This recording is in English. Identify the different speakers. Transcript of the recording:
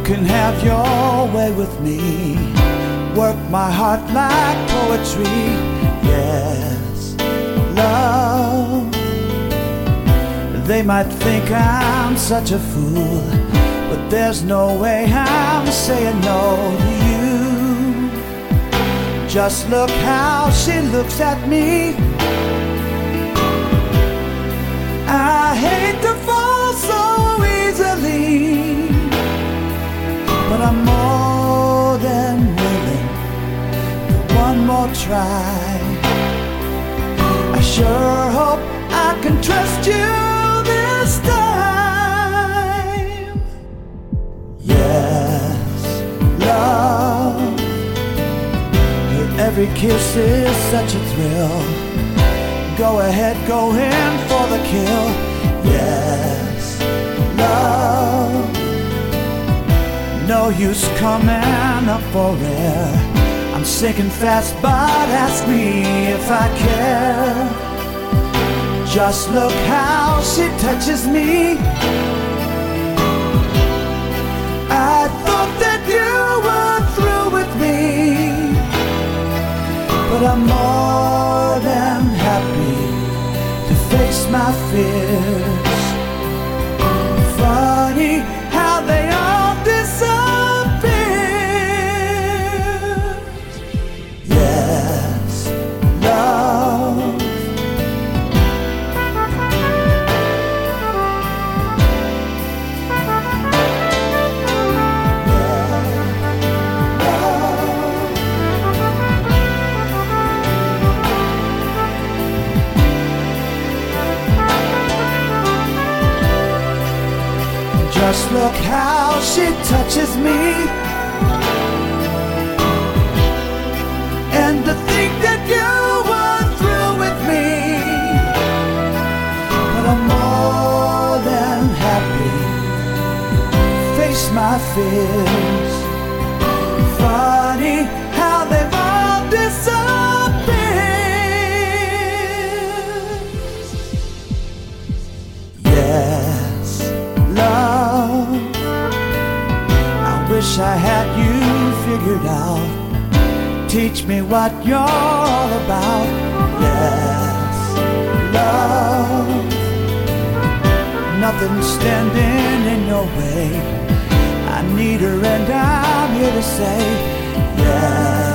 Speaker 1: can have your way with me. Work my heart like poetry. Yes, love. They might think I'm such a fool, but there's no way I'm saying no to you. Just look how she looks at me. I hate to fall so easily, but I'm more than willing for one more try. I sure hope I can trust you this time. Yes, love. Your every kiss is such a thrill. Go ahead, go in for the kill. Yes, love. No use coming up for air. I'm sinking fast, but ask me if I care. Just look how she touches me. I thought that you were through with me, but I'm more than happy to face my fears. Funny how they all disappear. Yes, love. Just look how she touches me. And to think that you were through with me, but I'm more than happy to face my fears. Funny how they've all disappeared. Yes, love. I wish I had you figured out. Teach me what you're all about. Yes, love. Nothing standing in your way. I need her and I'm here to say yes.